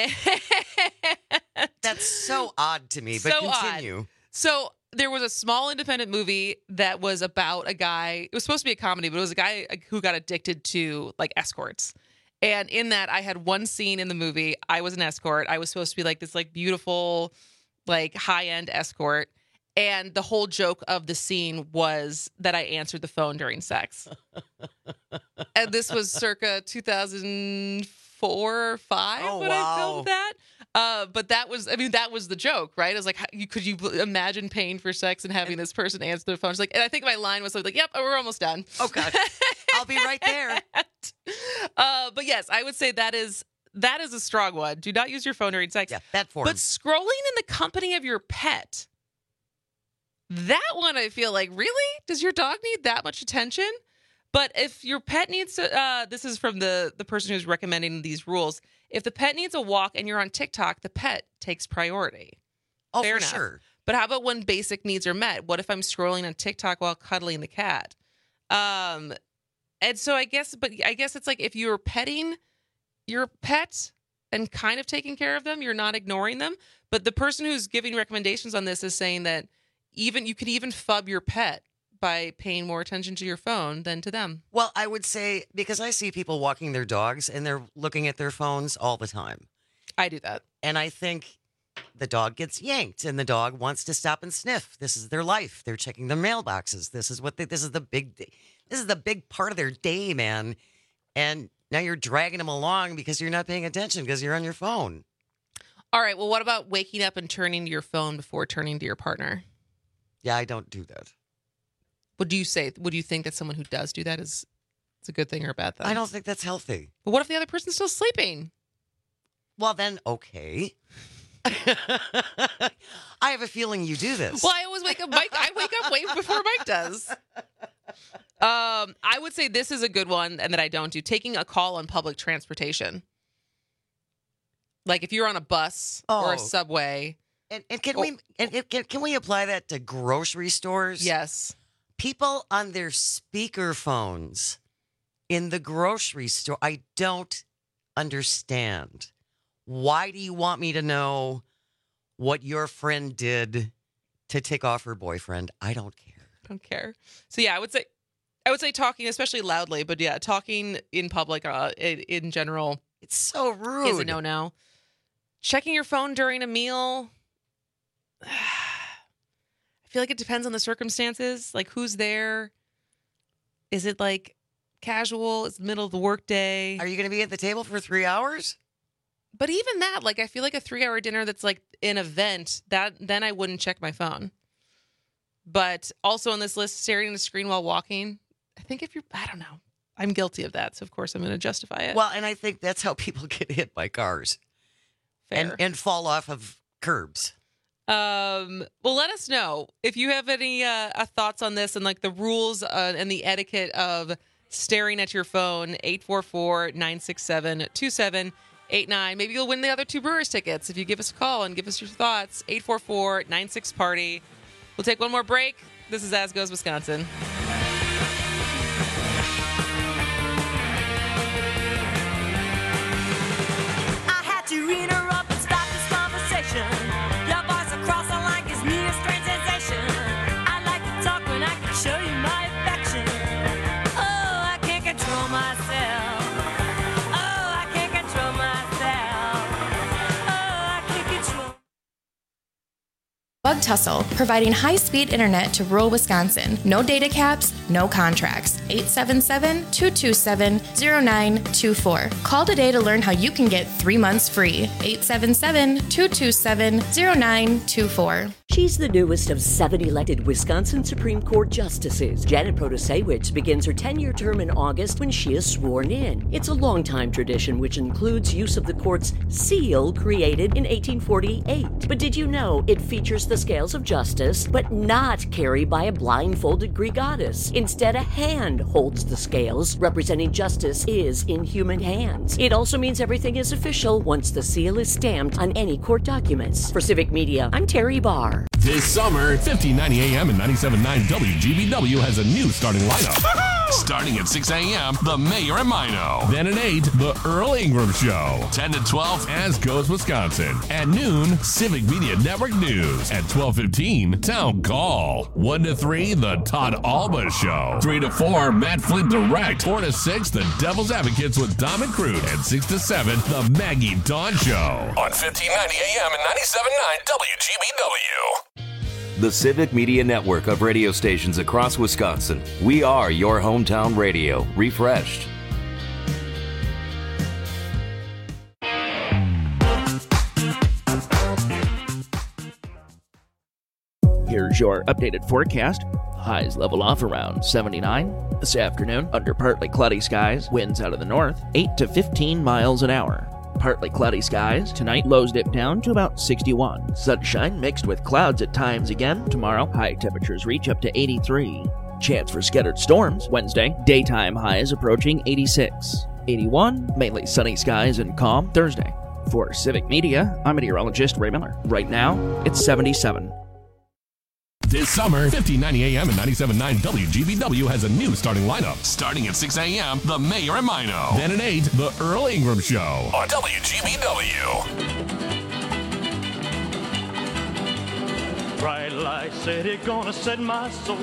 That's so odd to me, but so continue. Odd. So there was a small independent movie that was about a guy. It was supposed to be a comedy, but it was a guy who got addicted to like escorts. And in that, I had one scene in the movie. I was an escort. I was supposed to be like this like beautiful, like high-end escort. And the whole joke of the scene was that I answered the phone during sex. And this was circa 2004 or 5 when I filmed that. But that was the joke, right? I was like, could you imagine paying for sex and having this person answer their phone? She's like, and I think my line was something like, yep, we're almost done. Okay. I'll be right there. But yes, I would say that is a strong one. Do not use your phone during sex. Yeah, that form. But scrolling in the company of your pet, that one I feel like, really? Does your dog need that much attention? But if your pet needs to, this is from the person who's recommending these rules. If the pet needs a walk and you're on TikTok, the pet takes priority. Oh, Fair for enough. sure. But how about when basic needs are met? What if I'm scrolling on TikTok while cuddling the cat? And so I guess it's like if you're petting your pet and kind of taking care of them, you're not ignoring them. But the person who's giving recommendations on this is saying that you could even fub your pet by paying more attention to your phone than to them. Well, I would say, because I see people walking their dogs and they're looking at their phones all the time. I do that. And I think the dog gets yanked and the dog wants to stop and sniff. This is their life. They're checking their mailboxes. This is the big part of their day, man. And now you're dragging them along because you're not paying attention because you're on your phone. All right. Well, what about waking up and turning to your phone before turning to your partner? Yeah, I don't do that. Would you think that someone who does do that is a good thing or a bad thing? I don't think that's healthy. But what if the other person's still sleeping? Well, then, okay. I have a feeling you do this. Well, I always wake up. I wake up way before Mike does. I would say this is a good one, and that I don't do. Taking a call on public transportation, like if you're on a bus or a subway. And can we apply that to grocery stores? Yes. People on their speaker phones in the grocery store. I don't understand. Why do you want me to know what your friend did to tick off her boyfriend? I don't care. So yeah, I would say talking, especially loudly, but yeah, talking in public in general, it's so rude. Is a no-no. Checking your phone during a meal. I feel like it depends on the circumstances, like who's there. Is it like casual? It's the middle of the workday. Are you going to be at the table for 3 hours? But even that, like I feel like a 3-hour dinner that's like an event, then I wouldn't check my phone. But also on this list, staring at the screen while walking. I think I don't know. I'm guilty of that, so of course I'm going to justify it. Well, and I think that's how people get hit by cars. Fair. And fall off of curbs. Well, let us know if you have any thoughts on this and like the rules and the etiquette of staring at your phone. 844-967-2789. Maybe you'll win the other 2 Brewers tickets if you give us a call and give us your thoughts. 844-96-PARTY. We'll take one more break. This is As Goes Wisconsin. I had to interrupt and stop this conversation. Your voice across the line gives me a strange sensation. I like to talk when I can show you my affection. Oh, I can't control myself. Oh, I can't control myself. Oh, I can't control. Bug Tussle, providing high-speed internet to rural Wisconsin. No data caps, no contracts. 877-227-0924. Call today to learn how you can get 3 months free. 877-227-0924. She's the newest of 7 elected Wisconsin Supreme Court justices. Janet Protasewicz begins her 10-year term in August when she is sworn in. It's a long-time tradition which includes use of the court's seal created in 1848. But did you know it features the scales of justice, but not carried by a blindfolded Greek goddess? Instead, a hand holds the scales, representing justice is in human hands. It also means everything is official once the seal is stamped on any court documents. For Civic Media, I'm Terry Barr. This summer, 1590 AM and 97.9 WGBW has a new starting lineup. Starting at 6 a.m., The Mayor and Mino. Then at 8, The Earl Ingram Show. 10 to 12, As Goes Wisconsin. At noon, Civic Media Network News. At 12:15, Town Call. 1 to 3, The Todd Alba Show. 3 to 4, Matt Flint Direct. 4 to 6, The Devil's Advocates with Dom and Crude. And 6 to 7, The Maggie Dawn Show. On 1590 AM and 97.9 WGBW. The Civic Media Network of radio stations across Wisconsin. We are your hometown radio, refreshed. Here's your updated forecast. Highs level off around 79. This afternoon, under partly cloudy skies, winds out of the north, 8 to 15 miles an hour. Partly cloudy skies. Tonight, lows dip down to about 61. Sunshine mixed with clouds at times again. Tomorrow, high temperatures reach up to 83. Chance for scattered storms. Wednesday, daytime highs approaching 86. 81, mainly sunny skies and calm. Thursday. For Civic Media, I'm meteorologist Ray Miller. Right now, it's 77. This summer, 1590 AM and 97.9 WGBW has a new starting lineup. Starting at 6 a.m., The Mayor and Mino. Then at 8, The Earl Ingram Show. On WGBW. Bright light city, gonna set my soul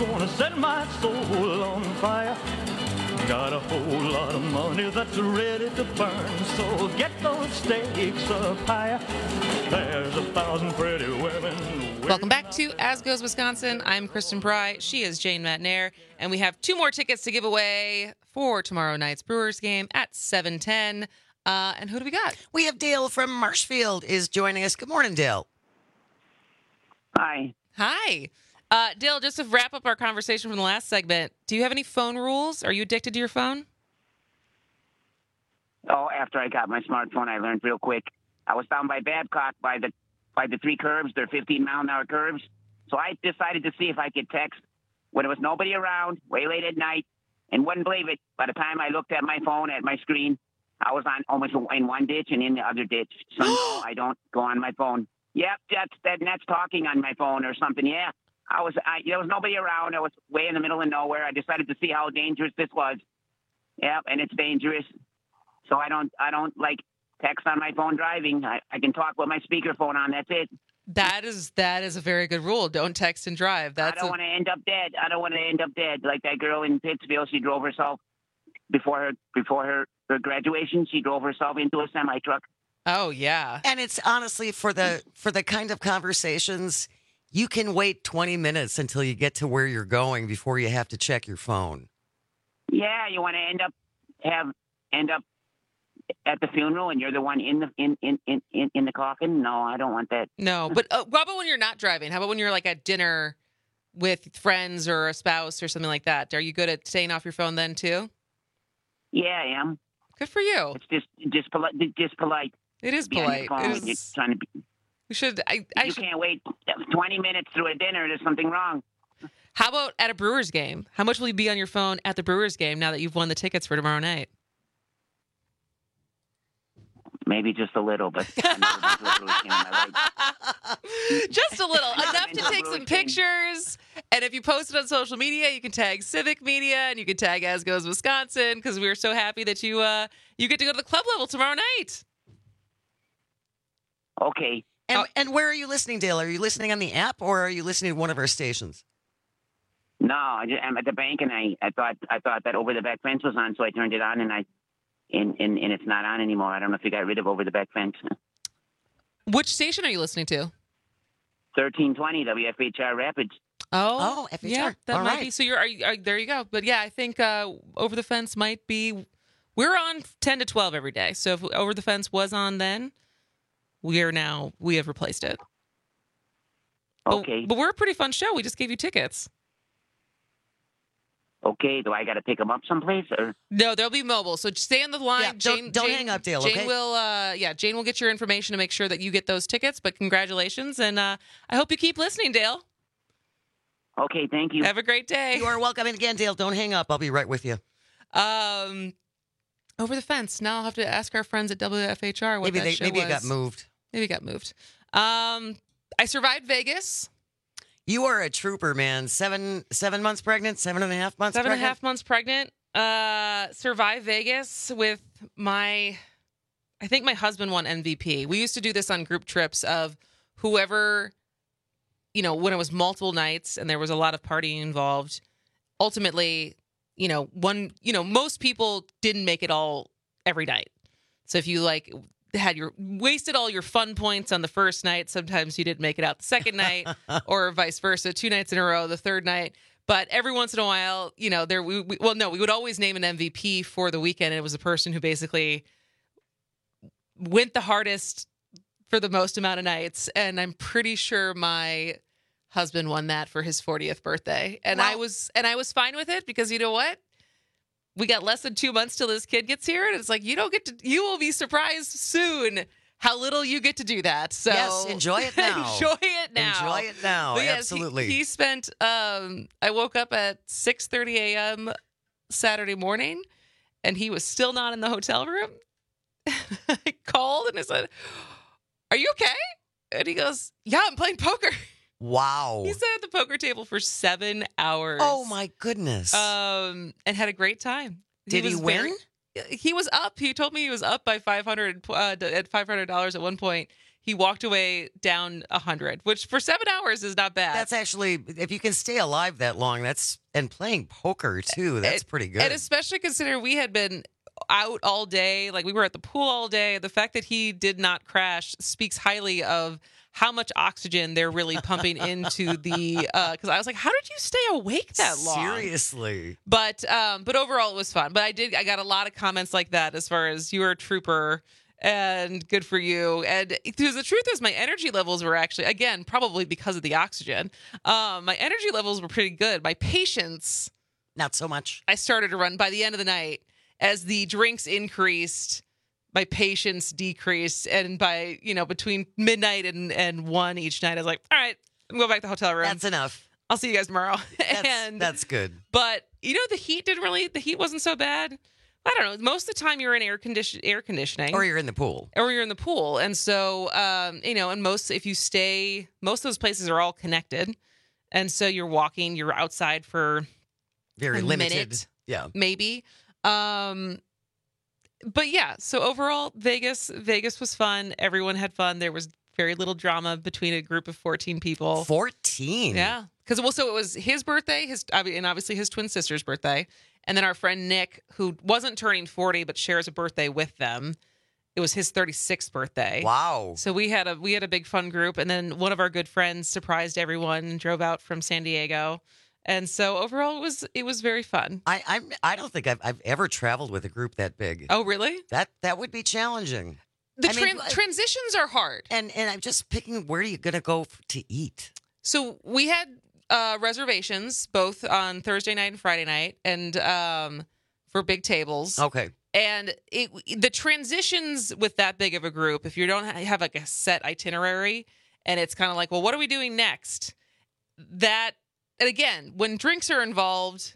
on fire. Got a whole lot of money that's ready to burn, so get those stakes up higher. There's 1,000 pretty women. Welcome back to As Goes Wisconsin. I'm Kristen Bry. She is Jane Matnair. And we have 2 more tickets to give away for tomorrow night's Brewers game at 7:10. And who do we got? We have Dale from Marshfield is joining us. Good morning, Dale. Hi. Hi. Dale, just to wrap up our conversation from the last segment, do you have any phone rules? Are you addicted to your phone? Oh, after I got my smartphone, I learned real quick. I was down by Babcock by the 3 curves. They're 15-mile-an-hour curves. So I decided to see if I could text when there was nobody around, way late at night, and wouldn't believe it. By the time I looked at my phone, at my screen, I was on almost in one ditch and in the other ditch. So no, I don't go on my phone. Yep, that's talking on my phone or something. Yeah, there was nobody around. I was way in the middle of nowhere. I decided to see how dangerous this was. Yep, and it's dangerous. So I don't like text on my phone driving. I can talk with my speakerphone on. That's it. That is a very good rule. Don't text and drive. I don't want to end up dead. I don't want to end up dead like that girl in Pittsville. She drove herself before her graduation. She drove herself into a semi truck. Oh yeah. And it's honestly for the kind of conversations, you can wait 20 minutes until you get to where you're going before you have to check your phone. Yeah, you want to end up at the funeral and you're the one in the coffin? No, I don't want that. No, but how about when you're not driving? How about when you're like at dinner with friends or a spouse or something like that? Are you good at staying off your phone then too? Yeah, I am. Good for you. It's just polite. It is Be on your polite. phone It when you're is. trying to be, You should. you can't wait 20 minutes through a dinner. There's something wrong. How about at a Brewers game? How much will you be on your phone at the Brewers game now that you've won the tickets for tomorrow night? Maybe just a little, but I've never been to a Brewers game in my life. Just a little. Enough been to to a take Brewers some game. pictures. And if you post it on social media, you can tag Civic Media and you can tag As Goes Wisconsin because we are so happy that you get to go to the club level tomorrow night. Okay. And where are you listening, Dale? Are you listening on the app or are you listening to one of our stations? No, I'm at the bank, and I thought that Over the Back Fence was on, so I turned it on, and it's not on anymore. I don't know if you got rid of Over the Back Fence. Which station are you listening to? 1320 WFHR Rapids. Oh, FHR. Yeah, that All might right. be. So there you go. But yeah, I think Over the Fence might be. We're on 10 to 12 every day. So if Over the Fence was on then, we have replaced it. Okay. But we're a pretty fun show. We just gave you tickets. Okay, do I got to pick them up someplace? Or No, there'll be mobile. So stay on the line. Yeah, don't hang up, Dale, Jane okay? will. Jane will get your information to make sure that you get those tickets. But congratulations, and I hope you keep listening, Dale. Okay, thank you. Have a great day. You are welcome. And again, Dale, don't hang up. I'll be right with you. Over the Fence. Now I'll have to ask our friends at WFHR what Maybe that show it was. got moved. Maybe it got moved. I survived Vegas. You are a trooper, man. 7 months pregnant, 7.5 months Seven pregnant. and a half months pregnant. Survived Vegas with I think my husband won MVP. We used to do this on group trips of whoever, when it was multiple nights and there was a lot of partying involved. Ultimately, most people didn't make it all every night. So if you wasted all your fun points on the first night, sometimes you didn't make it out the second night, or vice versa, 2 nights in a row, the third night. But every once in a while, we would always name an MVP for the weekend. And it was a person who basically went the hardest for the most amount of nights. And I'm pretty sure my husband won that for his 40th birthday. And Wow. I was fine with it because you know what? We got less than 2 months till this kid gets here. And it's like, you will be surprised soon how little you get to do that. So Yes, enjoy it now. Enjoy it now. Enjoy it now. But yes, Absolutely. He spent, I woke up at 6:30 a.m. Saturday morning, and he was still not in the hotel room. I called and I said, "Are you okay?" And he goes, "Yeah, I'm playing poker." Wow. He sat at the poker table for 7 hours. Oh, my goodness. And had a great time. Did he was win? He was up. He told me he was up by $500 at one point. He walked away down 100, which for 7 hours is not bad. That's actually, if you can stay alive that long, and playing poker too, that's pretty good. And especially considering we had been out all day, like we were at the pool all day. The fact that he did not crash speaks highly of how much oxygen they're really pumping into the, because I was like, how did you stay awake that long? Seriously. But overall it was fun. But I got a lot of comments like that as far as you're a trooper and good for you. And the truth is my energy levels were actually, again, probably because of the oxygen. My energy levels were pretty good. My patience, not so much. I started to run by the end of the night as the drinks increased. My patience decreased, and by between midnight and 1 each night, I was like, all right, I'm going back to the hotel room. That's enough. I'll see you guys tomorrow. That's good. But the heat wasn't so bad. I don't know. Most of the time you're in air conditioning, Or you're in the pool. And so and most of those places are all connected, and so you're walking, you're outside for Very a limited. minute, Yeah. maybe. But yeah, so overall, Vegas was fun. Everyone had fun. There was very little drama between a group of 14 people. 14? Yeah. Because it was his birthday, and obviously his twin sister's birthday. And then our friend Nick, who wasn't turning 40, but shares a birthday with them. It was his 36th birthday. Wow. So we had a big fun group. And then one of our good friends surprised everyone and drove out from San Diego. And so overall, it was very fun. I don't think I've ever traveled with a group that big. Oh, really? That would be challenging. Transitions are hard. And I'm just picking, where are you going to go to eat? So we had reservations both on Thursday night and Friday night, and for big tables. Okay. And the transitions with that big of a group, if you don't have like a set itinerary, and it's kind of like, well, what are we doing next? And again, when drinks are involved,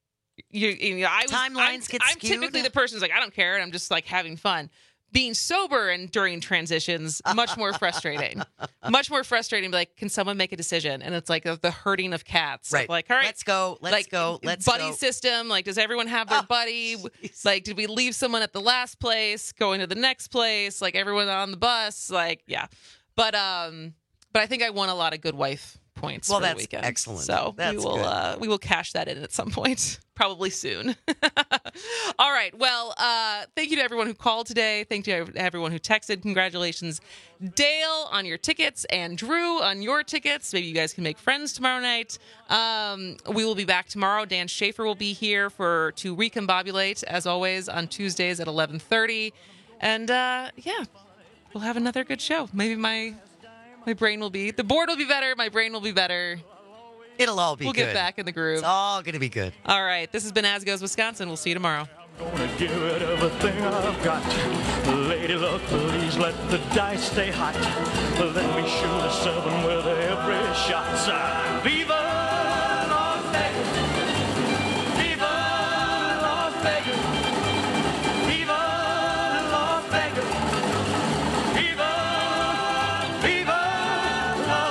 timelines get I'm skewed. typically the person who's like, I don't care, and I'm just like having fun. Being sober and during transitions, much more frustrating. Much more frustrating. Like, can someone make a decision? And it's like the herding of cats. Right. Like, all right, let's go. Let's go. buddy system. Like, does everyone have their buddy? Geez. Like, did we leave someone at the last place, going to the next place? Like, everyone on the bus. Like, yeah. But I think I won a lot of good wife points for the that's weekend. excellent. So That's we will cash that in at some point, probably soon. All right. Well, thank you to everyone who called today. Thank you to everyone who texted. Congratulations, Dale, on your tickets, and Drew on your tickets. Maybe you guys can make friends tomorrow night. We will be back tomorrow. Dan Schaefer will be here to recombobulate, as always, on Tuesdays at 11:30. And we'll have another good show. Maybe my brain will be, the board will be better. My brain will be better. It'll all be good. We'll get back in the groove. It's all going to be good. All right. This has been As Goes Wisconsin. We'll see you tomorrow. Gonna give it everything I've got. Lady luck, please let the dice stay hot. Let me shoot a 7 with every shot. Viva Las Vegas! Viva Las Vegas! Viva Las Vegas! Viva Las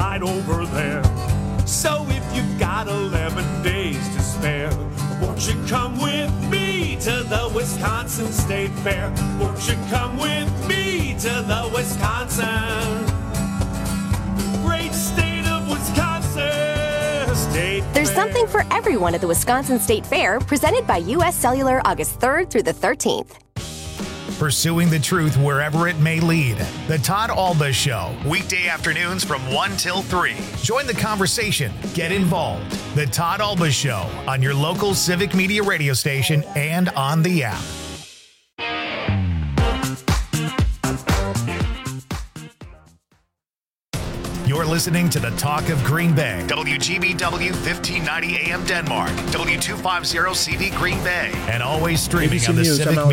right over there. So if you've got 11 days to spare, won't you come with me to the Wisconsin State Fair? Won't you come with me to the Wisconsin, great state of Wisconsin State There's Fair. something for everyone at the Wisconsin State Fair, presented by U.S. Cellular August 3rd through the 13th. Pursuing the truth wherever it may lead. The Todd Alba Show, weekday afternoons from 1 till 3. Join the conversation. Get involved. The Todd Alba Show on your local Civic Media radio station and on the app. You're listening to the Talk of Green Bay. WGBW 1590 AM Denmark. W250 CD Green Bay. And always streaming ABC on the News, Civic I'm